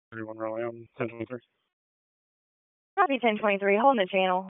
31 Raleigh on 1023. Copy 1023, holding the channel.